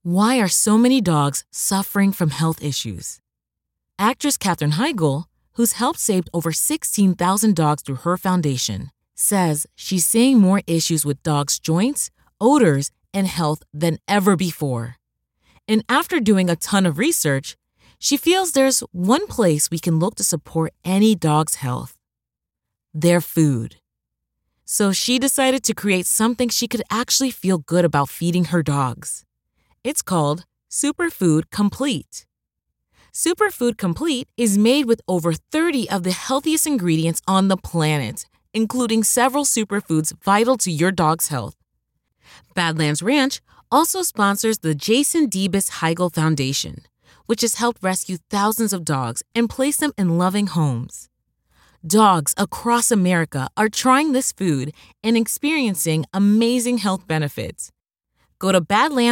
Why are so many dogs suffering from health issues? Actress Katherine Heigl, who's helped save over 16,000 dogs through her foundation, says she's seeing more issues with dogs' joints, odors, and health than ever before. And after doing a ton of research, she feels there's one place we can look to support any dog's health: their food. So she decided to create something she could actually feel good about feeding her dogs. It's called Superfood Complete. Superfood Complete is made with over 30 of the healthiest ingredients on the planet, including several superfoods vital to your dog's health. Badlands Ranch also sponsors the Jason Debus Heigl Foundation, which has helped rescue thousands of dogs and place them in loving homes. Dogs across America are trying this food and experiencing amazing health benefits. Go to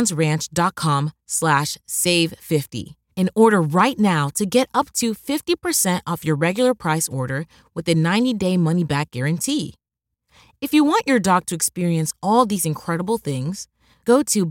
badlandsranch.com/save50 and order right now to get up to 50% off your regular price order with a 90-day money-back guarantee. If you want your dog to experience all these incredible things, go to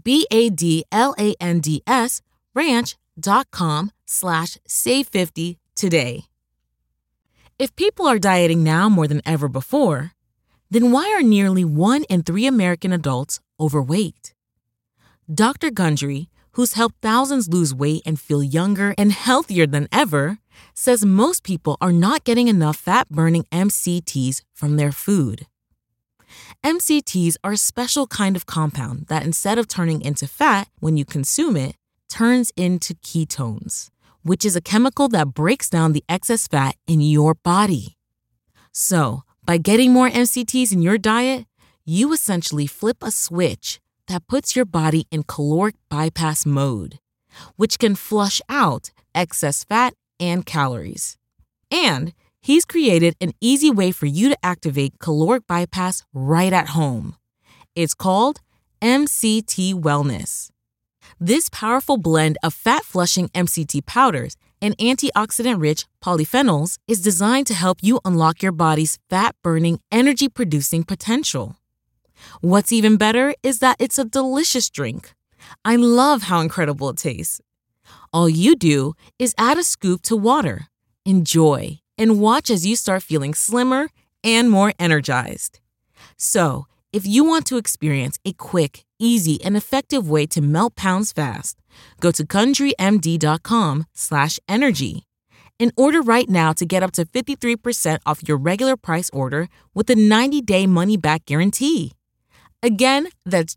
badlandsranch.com/save50 today. If people are dieting now more than ever before, then why are nearly 1 in 3 American adults overweight? Dr. Gundry, who's helped thousands lose weight and feel younger and healthier than ever, says most people are not getting enough fat-burning MCTs from their food. MCTs are a special kind of compound that, instead of turning into fat when you consume it, turns into ketones, which is a chemical that breaks down the excess fat in your body. So, by getting more MCTs in your diet, you essentially flip a switch that puts your body in caloric bypass mode, which can flush out excess fat and calories. And he's created an easy way for you to activate caloric bypass right at home. It's called MCT Wellness. This powerful blend of fat-flushing MCT powders and antioxidant-rich polyphenols is designed to help you unlock your body's fat-burning, energy-producing potential. What's even better is that it's a delicious drink. I love how incredible it tastes. All you do is add a scoop to water, enjoy, and watch as you start feeling slimmer and more energized. So, if you want to experience a quick, easy, and effective way to melt pounds fast, go to GundryMD.com/energy and order right now to get up to 53% off your regular price order with a 90-day money-back guarantee. Again, that's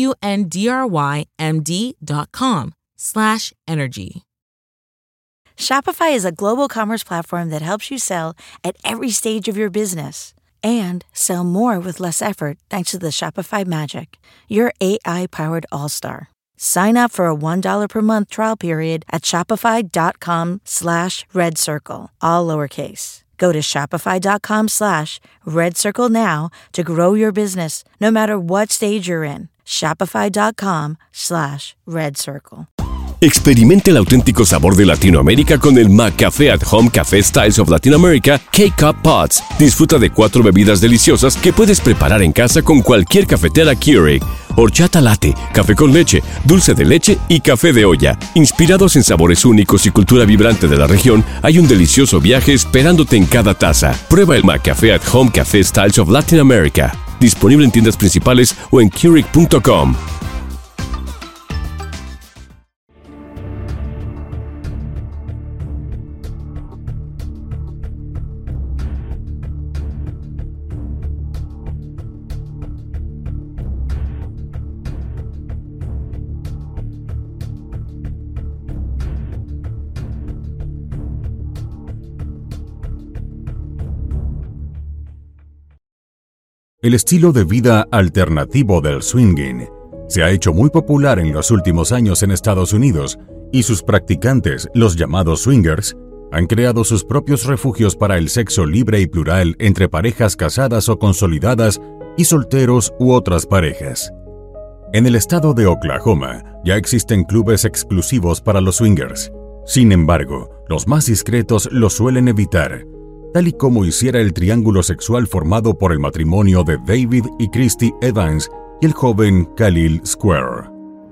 GUNDRYMD.com/energy. Shopify is a global commerce platform that helps you sell at every stage of your business and sell more with less effort thanks to the Shopify Magic, your AI-powered all-star. Sign up for a $1 per month trial period at shopify.com/redcircle, all lowercase. Go to shopify.com/redcircle now to grow your business, no matter what stage you're in. Shopify.com/redcircle. Experimente el auténtico sabor de Latinoamérica con el McCafé at Home Café Styles of Latin America K-Cup Pods. Disfruta de 4 bebidas deliciosas que puedes preparar en casa con cualquier cafetera Keurig. Horchata latte, café con leche, dulce de leche y café de olla. Inspirados en sabores únicos y cultura vibrante de la región, hay un delicioso viaje esperándote en cada taza. Prueba el McCafé at Home Café Styles of Latin America. Disponible en tiendas principales o en Keurig.com. El estilo de vida alternativo del swinging se ha hecho muy popular en los últimos años en Estados Unidos y sus practicantes, los llamados swingers, han creado sus propios refugios para el sexo libre y plural entre parejas casadas o consolidadas y solteros u otras parejas. En el estado de Oklahoma ya existen clubes exclusivos para los swingers. Sin embargo, los más discretos los suelen evitar, tal y como hiciera el triángulo sexual formado por el matrimonio de David y Christy Evans y el joven Khalil Square.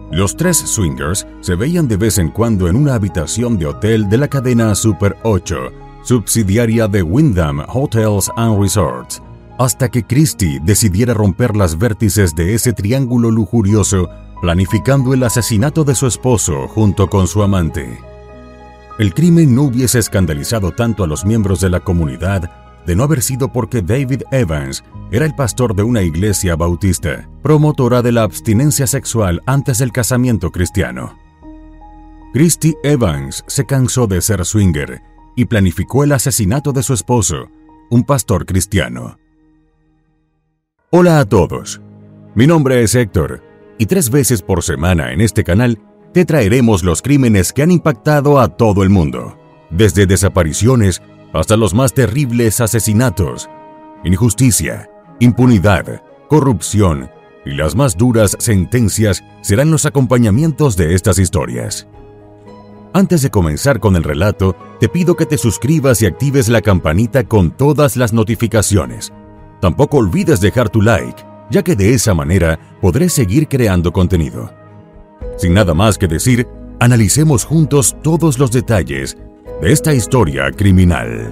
Los tres swingers se veían de vez en cuando en una habitación de hotel de la cadena Super 8, subsidiaria de Wyndham Hotels and Resorts, hasta que Christie decidiera romper las vértices de ese triángulo lujurioso, planificando el asesinato de su esposo junto con su amante. El crimen no hubiese escandalizado tanto a los miembros de la comunidad de no haber sido porque David Evans era el pastor de una iglesia bautista, promotora de la abstinencia sexual antes del casamiento cristiano. Christie Evans se cansó de ser swinger y planificó el asesinato de su esposo, un pastor cristiano. Hola a todos, mi nombre es Héctor y 3 veces por semana en este canal te traeremos los crímenes que han impactado a todo el mundo, desde desapariciones hasta los más terribles asesinatos, injusticia, impunidad, corrupción y las más duras sentencias serán los acompañamientos de estas historias. Antes de comenzar con el relato, te pido que te suscribas y actives la campanita con todas las notificaciones. Tampoco olvides dejar tu like, ya que de esa manera podré seguir creando contenido. Sin nada más que decir, analicemos juntos todos los detalles de esta historia criminal.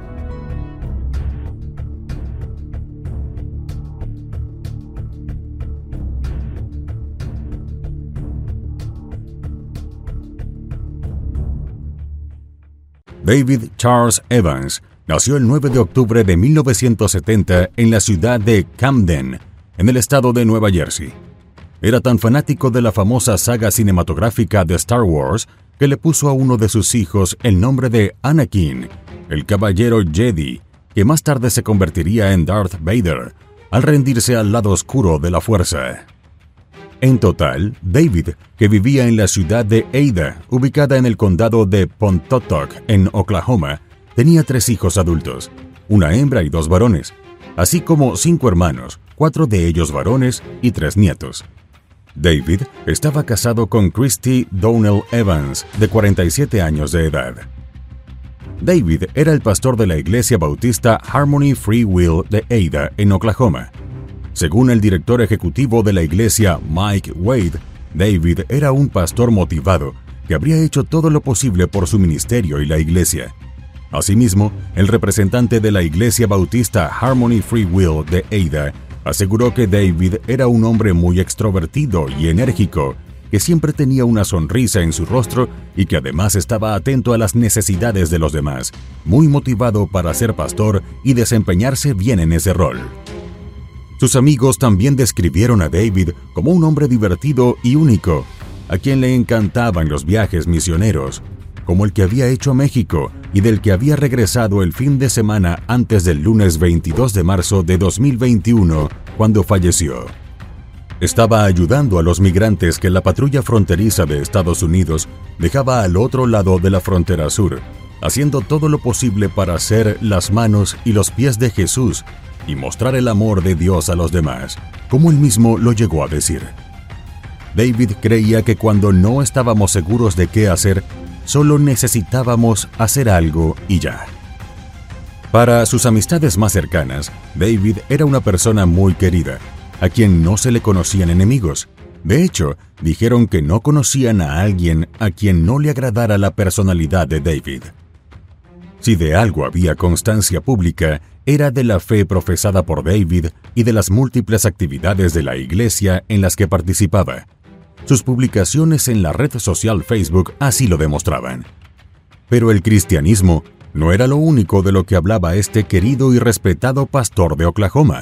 David Charles Evans nació el 9 de octubre de 1970 en la ciudad de Camden, en el estado de Nueva Jersey. Era tan fanático de la famosa saga cinematográfica de Star Wars que le puso a uno de sus hijos el nombre de Anakin, el caballero Jedi, que más tarde se convertiría en Darth Vader, al rendirse al lado oscuro de la fuerza. En total, David, que vivía en la ciudad de Ada, ubicada en el condado de Pontotoc, en Oklahoma, tenía 3 hijos adultos, una hembra y 2 varones, así como 5 hermanos, 4 de ellos varones y 3 nietos. David estaba casado con Christie Donnell Evans, de 47 años de edad. David era el pastor de la iglesia bautista Harmony Free Will de Ada, en Oklahoma. Según el director ejecutivo de la iglesia, Mike Wade, David era un pastor motivado que habría hecho todo lo posible por su ministerio y la iglesia. Asimismo, el representante de la iglesia bautista Harmony Free Will de Ada aseguró que David era un hombre muy extrovertido y enérgico, que siempre tenía una sonrisa en su rostro y que además estaba atento a las necesidades de los demás, muy motivado para ser pastor y desempeñarse bien en ese rol. Sus amigos también describieron a David como un hombre divertido y único, a quien le encantaban los viajes misioneros, como el que había hecho a México y del que había regresado el fin de semana antes del lunes 22 de marzo de 2021, cuando falleció. Estaba ayudando a los migrantes que la patrulla fronteriza de Estados Unidos dejaba al otro lado de la frontera sur, haciendo todo lo posible para ser las manos y los pies de Jesús y mostrar el amor de Dios a los demás, como él mismo lo llegó a decir. David creía que cuando no estábamos seguros de qué hacer, solo necesitábamos hacer algo y ya. Para sus amistades más cercanas, David era una persona muy querida, a quien no se le conocían enemigos. De hecho, dijeron que no conocían a alguien a quien no le agradara la personalidad de David. Si de algo había constancia pública, era de la fe profesada por David y de las múltiples actividades de la iglesia en las que participaba. Sus publicaciones en la red social Facebook así lo demostraban. Pero el cristianismo no era lo único de lo que hablaba este querido y respetado pastor de Oklahoma.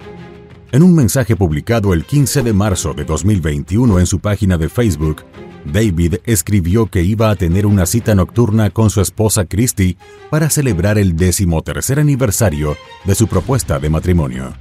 En un mensaje publicado el 15 de marzo de 2021 en su página de Facebook, David escribió que iba a tener una cita nocturna con su esposa Christie para celebrar el 13º aniversario de su propuesta de matrimonio.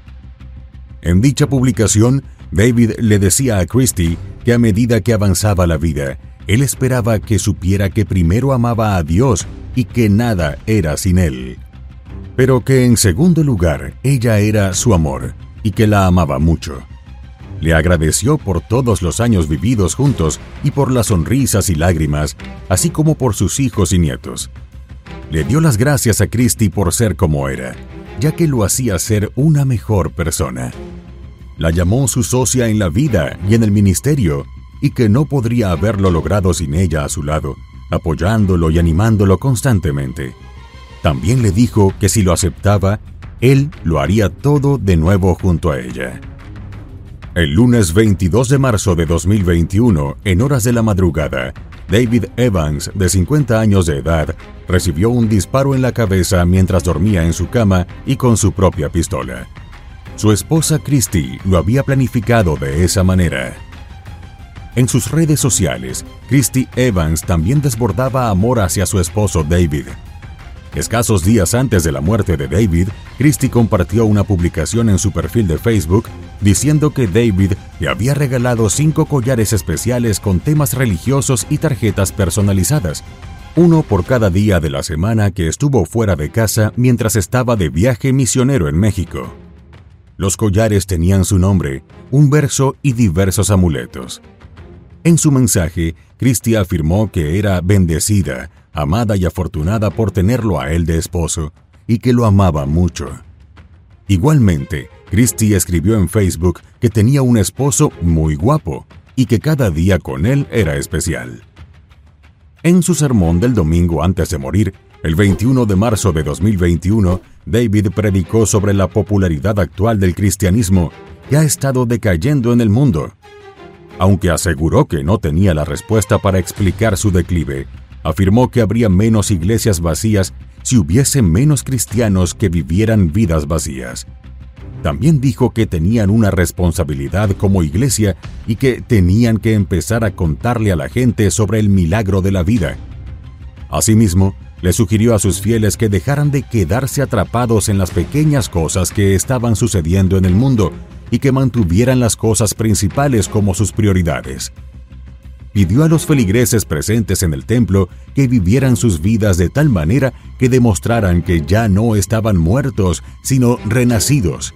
En dicha publicación, David le decía a Christie que a medida que avanzaba la vida, él esperaba que supiera que primero amaba a Dios y que nada era sin él, pero que en segundo lugar ella era su amor y que la amaba mucho. Le agradeció por todos los años vividos juntos y por las sonrisas y lágrimas, así como por sus hijos y nietos. Le dio las gracias a Christie por ser como era, ya que lo hacía ser una mejor persona. La llamó su socia en la vida y en el ministerio, y que no podría haberlo logrado sin ella a su lado, apoyándolo y animándolo constantemente. También le dijo que si lo aceptaba, él lo haría todo de nuevo junto a ella. El lunes 22 de marzo de 2021, en horas de la madrugada, David Evans, de 50 años de edad, recibió un disparo en la cabeza mientras dormía en su cama y con su propia pistola. Su esposa Christy lo había planificado de esa manera. En sus redes sociales, Christy Evans también desbordaba amor hacia su esposo David. Escasos días antes de la muerte de David, Christy compartió una publicación en su perfil de Facebook diciendo que David le había regalado 5 collares especiales con temas religiosos y tarjetas personalizadas, uno por cada día de la semana que estuvo fuera de casa mientras estaba de viaje misionero en México. Los collares tenían su nombre, un verso y diversos amuletos. En su mensaje, Christy afirmó que era bendecida, amada y afortunada por tenerlo a él de esposo, y que lo amaba mucho. Igualmente, Christy escribió en Facebook que tenía un esposo muy guapo y que cada día con él era especial. En su sermón del domingo antes de morir, el 21 de marzo de 2021, David predicó sobre la popularidad actual del cristianismo que ha estado decayendo en el mundo. Aunque aseguró que no tenía la respuesta para explicar su declive, afirmó que habría menos iglesias vacías si hubiese menos cristianos que vivieran vidas vacías. También dijo que tenían una responsabilidad como iglesia y que tenían que empezar a contarle a la gente sobre el milagro de la vida. Asimismo, le sugirió a sus fieles que dejaran de quedarse atrapados en las pequeñas cosas que estaban sucediendo en el mundo y que mantuvieran las cosas principales como sus prioridades. Pidió a los feligreses presentes en el templo que vivieran sus vidas de tal manera que demostraran que ya no estaban muertos, sino renacidos.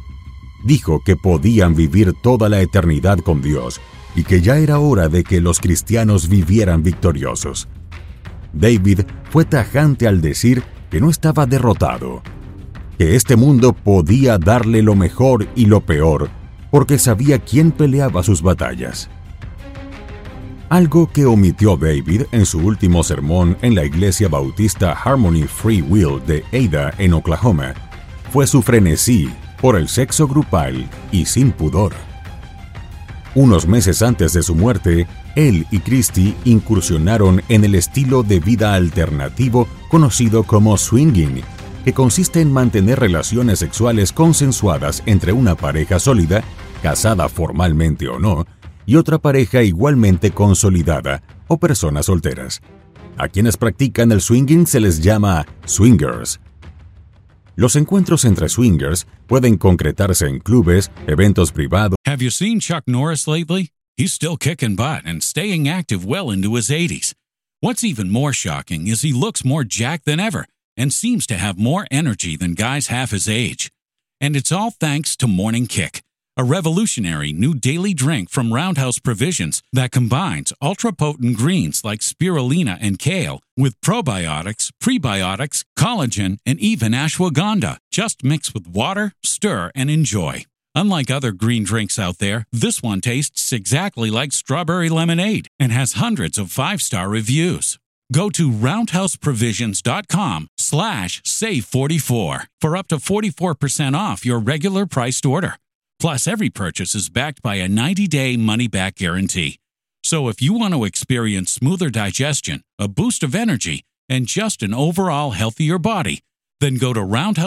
Dijo que podían vivir toda la eternidad con Dios y que ya era hora de que los cristianos vivieran victoriosos. David fue tajante al decir que no estaba derrotado, que este mundo podía darle lo mejor y lo peor, porque sabía quién peleaba sus batallas. Algo que omitió David en su último sermón en la iglesia bautista Harmony Free Will de Ada, en Oklahoma, fue su frenesí por el sexo grupal y sin pudor. Unos meses antes de su muerte, él y Christy incursionaron en el estilo de vida alternativo conocido como swinging, que consiste en mantener relaciones sexuales consensuadas entre una pareja sólida, casada formalmente o no, y otra pareja igualmente consolidada o personas solteras. A quienes practican el swinging se les llama swingers. Los encuentros entre swingers pueden concretarse en clubes, eventos privados. Have you seen Chuck Norris lately? He's still kicking butt and staying active well into his 80s. What's even more shocking is he looks more jacked than ever and seems to have more energy than guys half his age. And it's all thanks to Morning Kick, a revolutionary new daily drink from Roundhouse Provisions that combines ultra-potent greens like spirulina and kale with probiotics, prebiotics, collagen, and even ashwagandha. Just mix with water, stir, and enjoy. Unlike other green drinks out there, this one tastes exactly like strawberry lemonade and has hundreds of 5-star reviews. Go to roundhouseprovisions.com/save44 for up to 44% off your regular priced order. Plus, every purchase is backed by a 90-day money-back guarantee. So if you want to experience smoother digestion, a boost of energy, and just an overall healthier body, then go to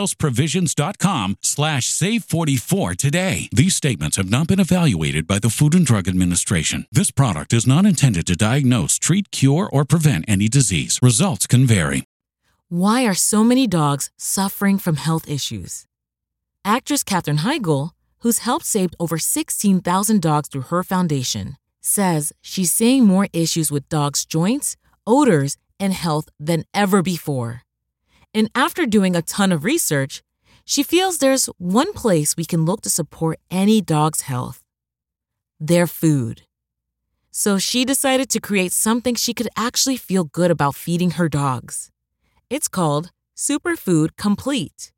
roundhouseprovisions.com/save44 today. These statements have not been evaluated by the Food and Drug Administration. This product is not intended to diagnose, treat, cure, or prevent any disease. Results can vary. Why are so many dogs suffering from health issues? Actress Katherine Heigl, who's helped save over 16,000 dogs through her foundation, says she's seeing more issues with dogs' joints, odors, and health than ever before. And after doing a ton of research, she feels there's one place we can look to support any dog's health: their food. So she decided to create something she could actually feel good about feeding her dogs. It's called Superfood Complete.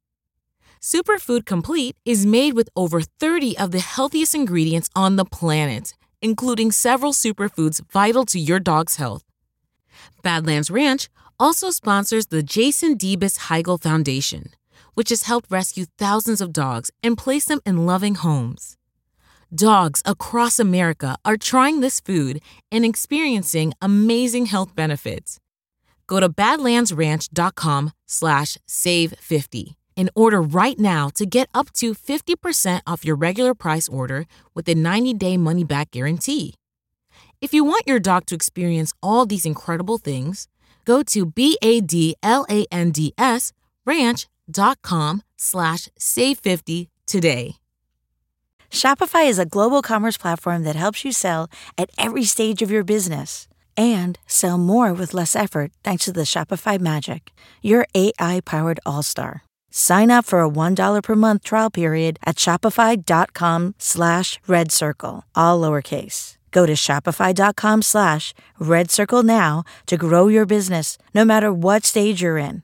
Superfood Complete is made with over 30 of the healthiest ingredients on the planet including several superfoods vital to your dog's health. Badlands Ranch also sponsors the Jason Debus Heigl Foundation, which has helped rescue thousands of dogs and place them in loving homes. Dogs across America are trying this food and experiencing amazing health benefits. Go to badlandsranch.com/save50 and order right now to get up to 50% off your regular price order with a 90-day money-back guarantee. If you want your dog to experience all these incredible things, go to badlandsranch.com/save50 today. Shopify is a global commerce platform that helps you sell at every stage of your business and sell more with less effort thanks to the Shopify Magic, your AI-powered all-star. Sign up for a $1 per month trial period at shopify.com/redcircle, all lowercase. Go to shopify.com/redcircle now to grow your business, no matter what stage you're in.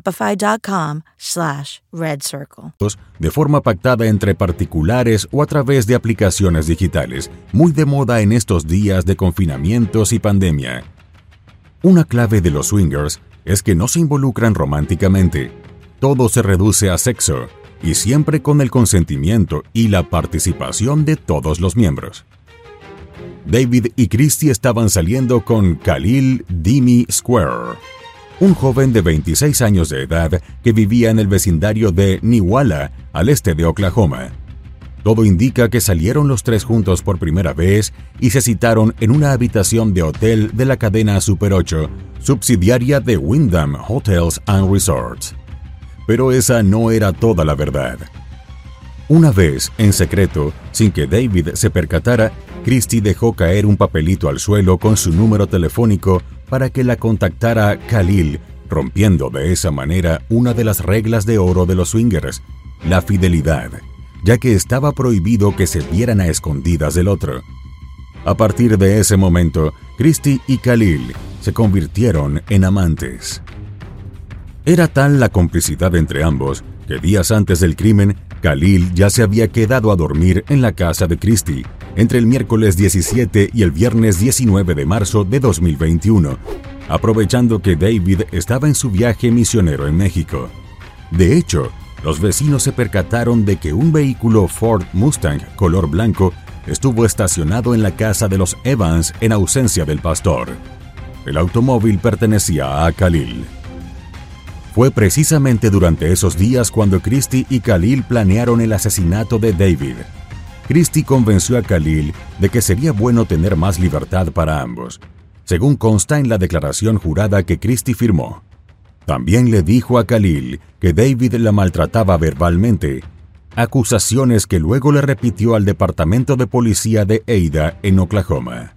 Shopify.com/redcircle. De forma pactada entre particulares o a través de aplicaciones digitales, muy de moda en estos días de confinamientos y pandemia. Una clave de los swingers es que no se involucran románticamente. Todo se reduce a sexo, y siempre con el consentimiento y la participación de todos los miembros. David y Christy estaban saliendo con Khalil Dimi Square, un joven de 26 años de edad que vivía en el vecindario de Newhalla, al este de Oklahoma. Todo indica que salieron los tres juntos por primera vez y se citaron en una habitación de hotel de la cadena Super 8, subsidiaria de Wyndham Hotels and Resorts. Pero esa no era toda la verdad. Una vez, en secreto, sin que David se percatara, Christy dejó caer un papelito al suelo con su número telefónico para que la contactara Khalil, rompiendo de esa manera una de las reglas de oro de los swingers, la fidelidad, ya que estaba prohibido que se vieran a escondidas del otro. A partir de ese momento, Christy y Khalil se convirtieron en amantes. Era tal la complicidad entre ambos que días antes del crimen, Khalil ya se había quedado a dormir en la casa de Christy entre el miércoles 17 y el viernes 19 de marzo de 2021, aprovechando que David estaba en su viaje misionero en México. De hecho, los vecinos se percataron de que un vehículo Ford Mustang color blanco estuvo estacionado en la casa de los Evans en ausencia del pastor. El automóvil pertenecía a Khalil. Fue precisamente durante esos días cuando Christy y Khalil planearon el asesinato de David. Christy convenció a Khalil de que sería bueno tener más libertad para ambos, según consta en la declaración jurada que Christy firmó. También le dijo a Khalil que David la maltrataba verbalmente, acusaciones que luego le repitió al departamento de policía de Ada en Oklahoma.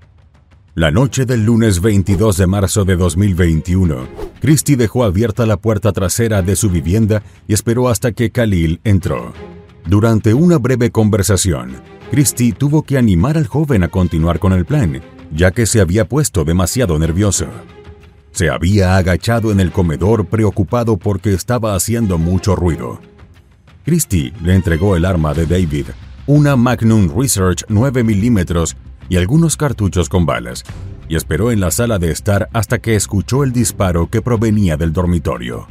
La noche del lunes 22 de marzo de 2021, Christy dejó abierta la puerta trasera de su vivienda y esperó hasta que Khalil entró. Durante una breve conversación, Christy tuvo que animar al joven a continuar con el plan, ya que se había puesto demasiado nervioso. Se había agachado en el comedor preocupado porque estaba haciendo mucho ruido. Christy le entregó el arma de David, una Magnum Research 9 milímetros y algunos cartuchos con balas, y esperó en la sala de estar hasta que escuchó el disparo que provenía del dormitorio.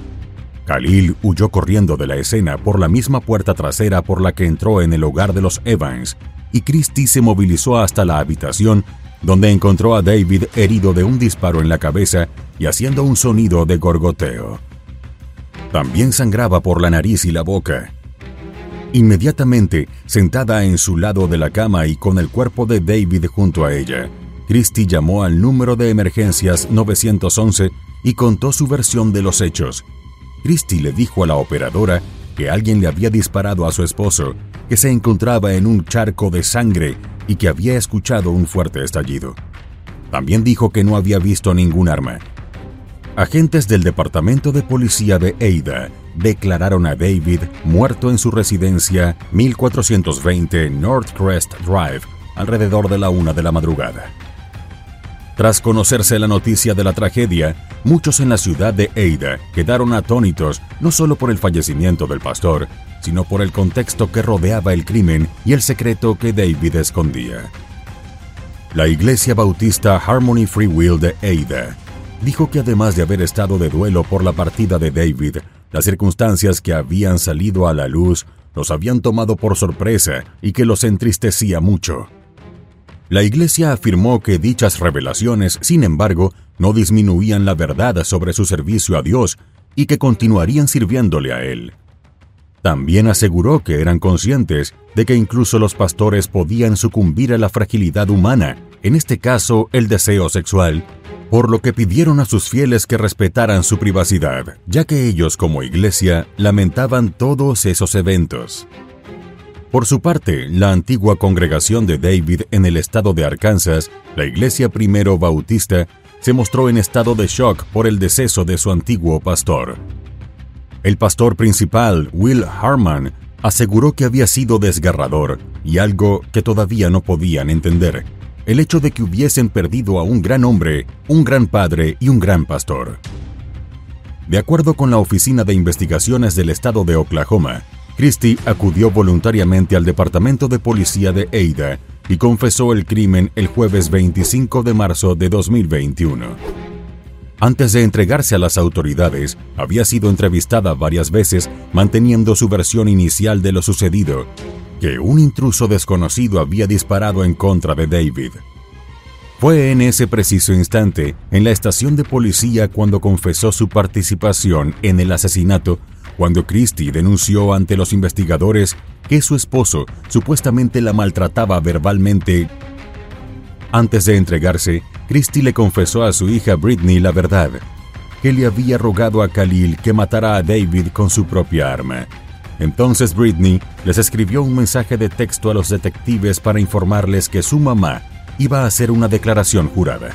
Khalil huyó corriendo de la escena por la misma puerta trasera por la que entró en el hogar de los Evans, y Christy se movilizó hasta la habitación, donde encontró a David herido de un disparo en la cabeza y haciendo un sonido de gorgoteo. También sangraba por la nariz y la boca. Inmediatamente, sentada en su lado de la cama y con el cuerpo de David junto a ella, Christy llamó al número de emergencias 911 y contó su versión de los hechos. Christy le dijo a la operadora que alguien le había disparado a su esposo, que se encontraba en un charco de sangre y que había escuchado un fuerte estallido. También dijo que no había visto ningún arma. Agentes del Departamento de Policía de Ada declararon a David muerto en su residencia 1420 North Crest Drive alrededor de la 1 de la madrugada. Tras conocerse la noticia de la tragedia, muchos en la ciudad de Ada quedaron atónitos no solo por el fallecimiento del pastor, sino por el contexto que rodeaba el crimen y el secreto que David escondía. La Iglesia Bautista Harmony Free Will de Ada dijo que además de haber estado de duelo por la partida de David, las circunstancias que habían salido a la luz los habían tomado por sorpresa y que los entristecía mucho. La Iglesia afirmó que dichas revelaciones, sin embargo, no disminuían la verdad sobre su servicio a Dios y que continuarían sirviéndole a Él. También aseguró que eran conscientes de que incluso los pastores podían sucumbir a la fragilidad humana, en este caso el deseo sexual, por lo que pidieron a sus fieles que respetaran su privacidad, ya que ellos como iglesia lamentaban todos esos eventos. Por su parte, la antigua congregación de David en el estado de Arkansas, la Iglesia Primero Bautista, se mostró en estado de shock por el deceso de su antiguo pastor. El pastor principal, Will Harman, aseguró que había sido desgarrador y algo que todavía no podían entender: el hecho de que hubiesen perdido a un gran hombre, un gran padre y un gran pastor. De acuerdo con la Oficina de Investigaciones del Estado de Oklahoma, Christie acudió voluntariamente al Departamento de Policía de Ada y confesó el crimen el jueves 25 de marzo de 2021. Antes de entregarse a las autoridades, había sido entrevistada varias veces, manteniendo su versión inicial de lo sucedido, que un intruso desconocido había disparado en contra de David. Fue en ese preciso instante, en la estación de policía, cuando confesó su participación en el asesinato, cuando Christie denunció ante los investigadores que su esposo supuestamente la maltrataba verbalmente. Antes de entregarse, Christie le confesó a su hija Brittany la verdad, que le había rogado a Khalil que matara a David con su propia arma. Entonces Brittany les escribió un mensaje de texto a los detectives para informarles que su mamá iba a hacer una declaración jurada.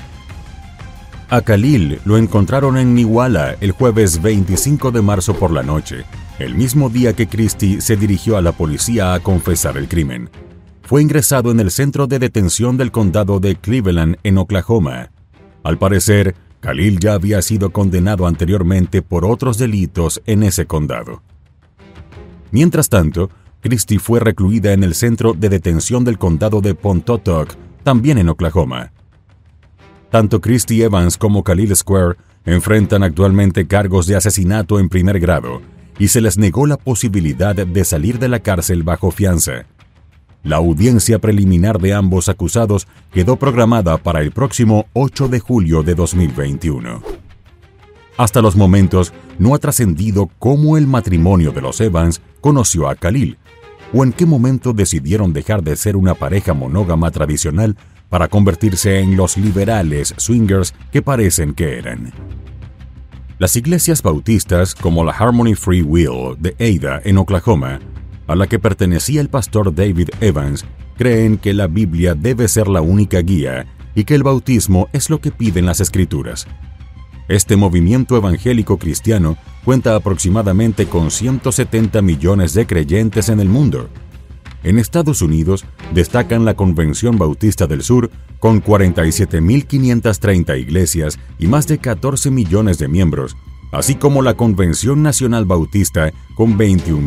A Khalil lo encontraron en Newala el jueves 25 de marzo por la noche, el mismo día que Christie se dirigió a la policía a confesar el crimen. Fue ingresado en el centro de detención del condado de Cleveland, en Oklahoma. Al parecer, Khalil ya había sido condenado anteriormente por otros delitos en ese condado. Mientras tanto, Christie fue recluida en el centro de detención del condado de Pontotoc, también en Oklahoma. Tanto Christie Evans como Khalil Square enfrentan actualmente cargos de asesinato en primer grado y se les negó la posibilidad de salir de la cárcel bajo fianza. La audiencia preliminar de ambos acusados quedó programada para el próximo 8 de julio de 2021. Hasta los momentos, no ha trascendido cómo el matrimonio de los Evans conoció a Khalil, o en qué momento decidieron dejar de ser una pareja monógama tradicional para convertirse en los liberales swingers que parecen que eran. Las iglesias bautistas, como la Harmony Free Will de Ada en Oklahoma, a la que pertenecía el pastor David Evans, creen que la Biblia debe ser la única guía y que el bautismo es lo que piden las Escrituras. Este movimiento evangélico cristiano cuenta aproximadamente con 170 millones de creyentes en el mundo. En Estados Unidos destacan la Convención Bautista del Sur, con 47.530 iglesias y más de 14 millones de miembros, así como la Convención Nacional Bautista, con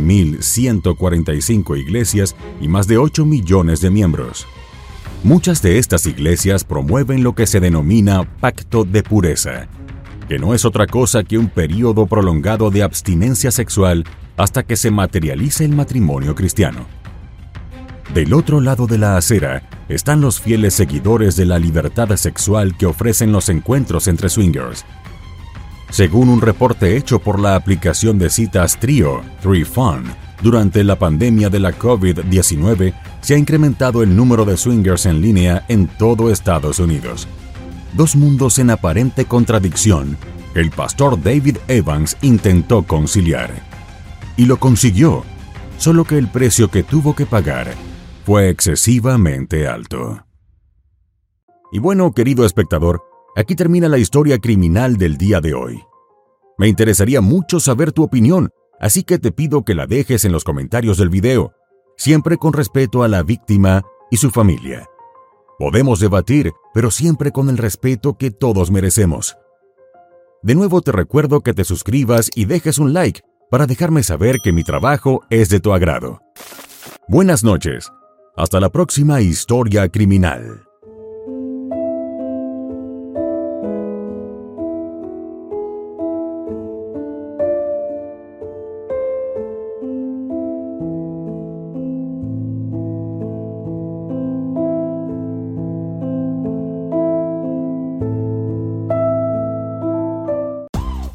21.145 iglesias y más de 8 millones de miembros. Muchas de estas iglesias promueven lo que se denomina pacto de pureza, que no es otra cosa que un período prolongado de abstinencia sexual hasta que se materialice el matrimonio cristiano. Del otro lado de la acera están los fieles seguidores de la libertad sexual que ofrecen los encuentros entre swingers. Según un reporte hecho por la aplicación de citas Trio, 3Fun, durante la pandemia de la COVID-19, se ha incrementado el número de swingers en línea en todo Estados Unidos. Dos mundos en aparente contradicción que el pastor David Evans intentó conciliar. Y lo consiguió, solo que el precio que tuvo que pagar fue excesivamente alto. Y bueno, querido espectador, aquí termina la historia criminal del día de hoy. Me interesaría mucho saber tu opinión, así que te pido que la dejes en los comentarios del video, siempre con respeto a la víctima y su familia. Podemos debatir, pero siempre con el respeto que todos merecemos. De nuevo te recuerdo que te suscribas y dejes un like para dejarme saber que mi trabajo es de tu agrado. Buenas noches. Hasta la próxima historia criminal.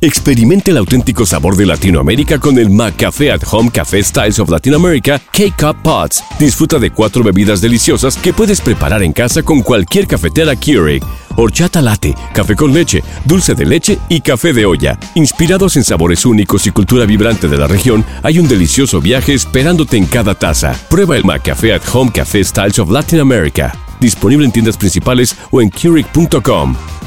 Experimente el auténtico sabor de Latinoamérica con el McCafé at Home Café Styles of Latin America K-Cup Pods. Disfruta de 4 bebidas deliciosas que puedes preparar en casa con cualquier cafetera Keurig. Horchata latte, café con leche, dulce de leche y café de olla. Inspirados en sabores únicos y cultura vibrante de la región, hay un delicioso viaje esperándote en cada taza. Prueba el McCafé at Home Café Styles of Latin America. Disponible en tiendas principales o en Keurig.com.